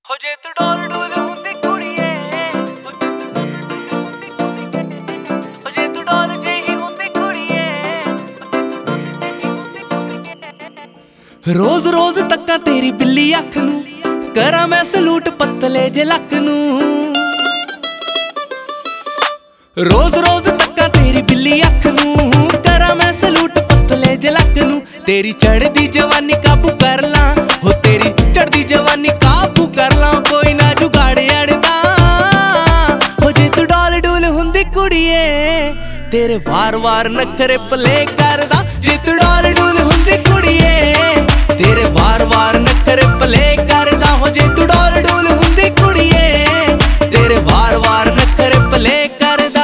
ਹੋ ਜੇ ਤੂੰ ਡੋਲ ਡੋਲ ਹੁੰਦੀ ਕੁੜੀਏ, ਹੋ ਜੇ ਤੂੰ ਡੋਲ ਜਿਹੀ ਹੁੰਦੀ ਕੁੜੀਏ। ਰੋਜ਼ ਰੋਜ਼ ਤੱਕਾਂ ਤੇਰੀ ਬਿੱਲੀ ਅੱਖ ਨੂੰ, ਕਰਾਂ ਮੈਂ ਸਲੂਟ ਪਤਲੇ ਜੇ ਲੱਕ ਨੂੰ। ਰੋਜ਼ ਰੋਜ਼ ਤੱਕਾਂ ਤੇਰੀ ਬਿੱਲੀ ਅੱਖ ਨੂੰ, ਕਰਾਂ ਮੈਂ ਸਲੂਟ ਪਤਲੇ ਜੇ ਲੱਕ ਨੂੰ। ਤੇਰੀ ਚੜ੍ਹਦੀ ਜਵਾਨੀ ਕਾਬੂ ਕਰ ਲਾਂ, ਹੋ ਤੇਰੀ ਚੜ੍ਹਦੀ ਜਵਾਨੀ ਕਾਬੂ ਕਰ ਲਾਂ। ਕੋਈ ਨਾ ਜੁਗਾੜ ਅੜਦਾ, ਹੋ ਜੇ ਤੂੰ ਡੋਲ ਡੋਲ ਹੁੰਦੀ ਕੁੜੀਏ, ਤੇਰੇ ਵਾਰ-ਵਾਰ ਨਖਰੇ ਪਲੇ ਕਰਦਾ। ਜੇ ਤੂੰ ਡੋਲ ਡੋਲ ਹੁੰਦੀ ਕੁੜੀਏ, ਤੇਰੇ ਵਾਰ-ਵਾਰ ਨਖਰੇ ਪਲੇ ਕਰਦਾ। ਹੋ ਜੇ ਤੂੰ ਡੋਲ ਡੋਲ ਹੁੰਦੀ ਕੁੜੀਏ, ਤੇਰੇ ਵਾਰ-ਵਾਰ ਨਖਰੇ ਪਲੇ ਕਰਦਾ।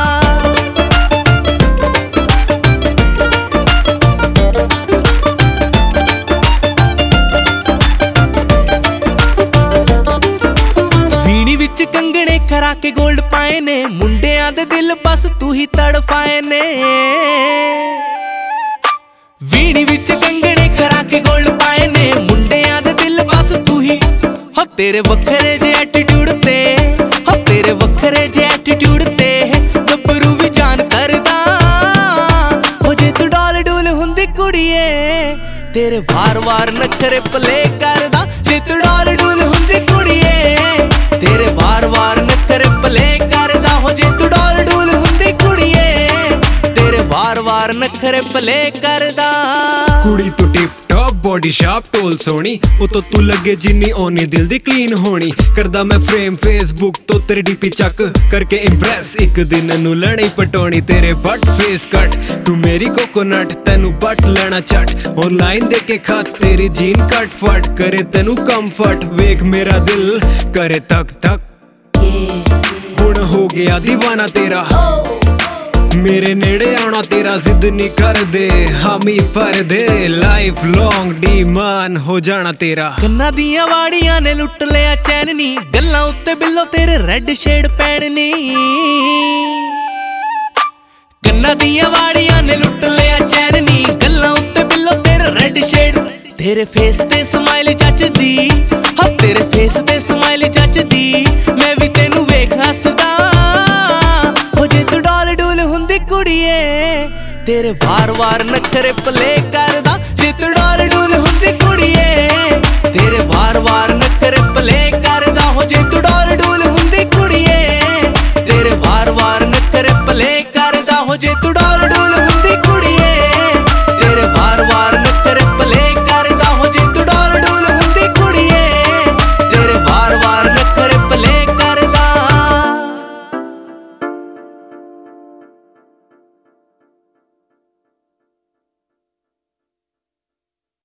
ਵੀਣੀ ਵਿੱਚ ਕੰਗਣੇ ਕਰਾ ਕੇ ਗੋਲਡ ਪਾਏ ਨੇ, ਮੁੰਡਿਆਂ ਦੇ ਦਿਲ ਬਸ ਤੂੰ ਹੀ ਤੜਫਾਏ ਨੇ। ਵੀਣੀ ਵਿੱਚ ਕੰਗਣੇ ਕਰਾ ਕੇ ਗੋਲਡ ਪਾਏ ਨੇ, ਮੁੰਡਿਆਂ ਦੇ ਦਿਲ ਬਸ ਤੂੰ ਹੀ। ਹੋ ਤੇਰੇ ਵੱਖਰੇ ਜੇ ਐਟੀਟਿਊਡ ਤੇ, ਹੋ ਤੇਰੇ ਵੱਖਰੇ ਜੇ ਐਟੀਟਿਊਡ ਤੇ ਗੱਭਰੂ ਵੀ ਜਾਨ ਕਰਦਾ। ਹੋ ਜੇ ਤੂੰ ਡੋਲ ਡੋਲ ਹੁੰਦੀ ਕੁੜੀਏ, ਤੇਰੇ ਵਾਰ-ਵਾਰ ਨਖਰੇ ਪਲੇ ਕਰਦਾ। ਜੇ ਤੂੰ ਡੋਲ ਡੋਲ ਹੁੰਦੀ ਕੁੜੀਏ, ਤੇਰੇ ਵਾਰ-ਵਾਰ ਨਖਰੇ ਪਲੇ ਕਰਦਾ। ਹੋ ਜੇ ਤੂੰ ਡੋਲ ਡੋਲ ਹੁੰਦੀ ਕੁੜੀਏ, ਤੇਰੇ ਵਾਰ-ਵਾਰ ਨਖਰੇ ਪਲੇ ਕਰਦਾ। ਕੁੜੀ ਤੂੰ ਟਿਪ ਟੌਪ ਬੋਡੀ ਸ਼ਾਪ ਟੋਲ ਸੋਹਣੀ, ਉਤੋਂ ਤੂੰ ਲੱਗੇ ਜਿੰਨੀ ਓਨੀ ਦਿਲ ਦੀ ਕਲੀਨ ਹੋਣੀ। ਕਰਦਾ ਮੈਂ ਫਰੇਮ ਫੇਸਬੁੱਕ ਤੋਂ ਤੇਰੀ ਡੀਪੀ ਚੱਕ ਕਰਕੇ ਇੰਪ੍ਰੈਸ, ਇੱਕ ਦਿਨ ਨੂੰ ਲੈਣੀ ਪਟਾਉਣੀ। ਤੇਰੇ ਬੱਟ ਫੇਸ ਕੱਟ, ਤੂੰ ਮੇਰੀ ਕੋਕੋਨਟ, ਤੈਨੂੰ ਬੱਟ ਲੈਣਾ ਚੱਟ। ਆਨਲਾਈਨ ਦੇ ਕੇ ਖਤ ਤੇਰੀ ਜੀਨ ਕੱਟ ਫਟ, ਕਰੇ ਤੈਨੂੰ ਕੰਫਰਟ। ਵੇਖ ਮੇਰਾ ਦਿਲ ਕਰੇ ਤੱਕ ਤੱਕ, ਹੁਣ ਹੋ ਗਿਆ دیਵਾਨਾ ਤੇਰਾ। ਮੇਰੇ ਨੇੜੇ ਆਉਣਾ ਤੇਰਾ ਜ਼ਿੱਦ ਨਹੀਂ ਕਰਦੇ, ਹਾਮੀ ਭਰਦੇ। ਲਾਈਫ ਲੌਂਗ ਡੀਮਾਨ ਹੋ ਜਾਣਾ ਤੇਰਾ। ਕੰਨਾਂ ਦੀਆਂ ਵਾੜੀਆਂ ਨੇ ਲੁੱਟ ਲਿਆ ਚੈਨ ਨੀ, ਗੱਲਾਂ ਉੱਤੇ ਬਿੱਲੋ ਤੇਰੇ ਰੈੱਡ ਸ਼ੇਡ ਪੈਣ ਨੀ। ਕੰਨਾਂ ਦੀਆਂ ਵਾੜੀਆਂ ਨੇ ਲੁੱਟ ਲਿਆ ਚੈਨ ਨੀ, ਗੱਲਾਂ ਉੱਤੇ ਬਿੱਲੋ ਤੇਰੇ ਰੈੱਡ ਸ਼ੇਡ। ਤੇਰੇ ਫੇਸ ਤੇ ਸਮਾਈਲ ਜੱਚਦੀ, ਹਾਂ ਤੇਰੇ ਫੇਸ ਤੇ ਸਮਾਈਲ ਜੱਚਦੀ। ਮੈਂ ਵੀ ਤੈਨੂੰ ਵੇਖ ਹੱਸਦਾ। ਹੋ ਜੇ ਤੂੰ ਡੋਲ ਡੋਲ ਹੁੰਦੀ ਕੁੜੀਏ, ਤੇਰੇ ਵਾਰ-ਵਾਰ ਨਖਰੇ ਪਲੇ ਕਰਦਾ।